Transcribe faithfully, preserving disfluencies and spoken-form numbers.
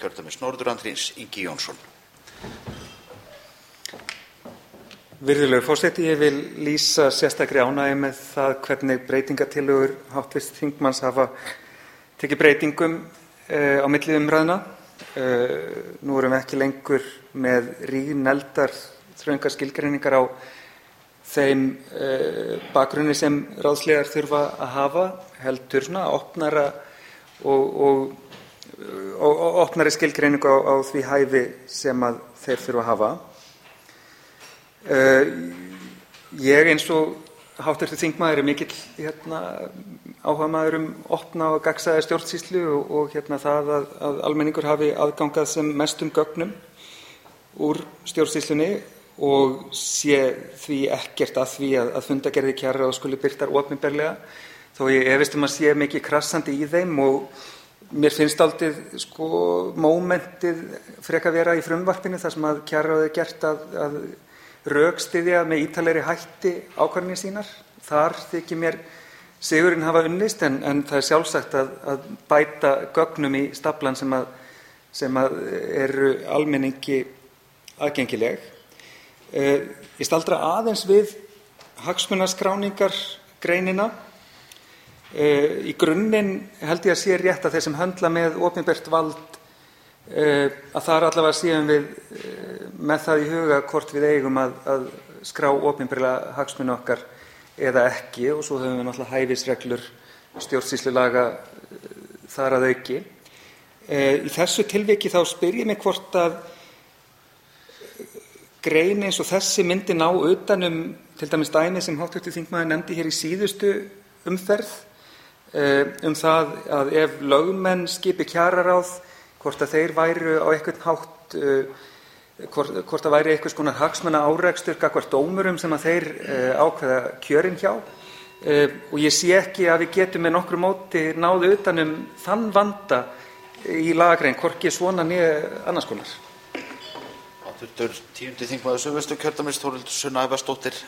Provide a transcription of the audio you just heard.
Kjördæmis norður, Andrés Ingi Jónsson. Virðulegur forseti, ég vil lýsa sérstakri ánægju með það hvernig breytingartillögur hv. þingmanns hafa tekið breytingum uh, á milli umræðna. Uh, nú erum við ekki lengur með rígneldar þröngar skilgreiningar á þeim uh, bakgrunni sem ráðslegar þurfa að hafa, heldur svona opnara og, og, og, og opnari skilgreiningu á, á því hæfi sem að þeir þurfa að hafa. Uh, ég eins og háttvirtur þingmaður er mikill hérna, áhugamaður um opna og gagnsæja stjórnsýslu og, og hérna, það að, að almenningur hafi aðgangað sem mestum gögnum úr stjórnsýslunni og sé því ekkert að því að, að fundargerðir kjararáðs skuli birtar opinberlega, þó ég efist um að sé mikið krassandi í þeim. Og mér finnst dálítið sko mómentið frekar vera í frumvarpinu þar sem að kjararáð er gert að, að rökstyðja með ítarlegri hætti ákvarðanir sínar. Þar þykir mér sigurinn hafa unnist, en, en það er sjálfsagt að, að bæta gögnum í staflann sem, að, sem að eru almenningi aðgengileg. Uh, ég staldra aðeins við hagsmunaskráningargreinina. Uh, í grunninn held ég að sé rétt að þeir sem höndla með opinbert vald Uh, að þar allavega séum við uh, með það í huga hvort við eigum að, að skrá opinberlega hagsmuni okkar eða ekki, og svo höfum við náttúrulega hæfisreglur stjórnsýslulaga uh, þar að auki. Uh, í þessu tilviki þá spyr ég mig hvort að grein eins og þessi myndi ná utan um til dæmis dæmi sem háttvirtur þingmaður nefndi hér í síðustu umferð uh, um það að ef lögmenn skipi kjararáð, hvort að þeir væru á einhvern hátt, uh, hvort, hvort að væri einhvers konar hagsmunaárekstur gagnvart dómurum sem að þeir uh, ákveða kjörin hjá. Uh, og ég sé ekki að við getum með nokkru móti náð utan um þann vanda í lagagrein, hvorki svona né annars konar. Háttvirtur tíundi þingmaður Suðvesturkjördæmis, Þórhildur Sunna Ævarsdóttir,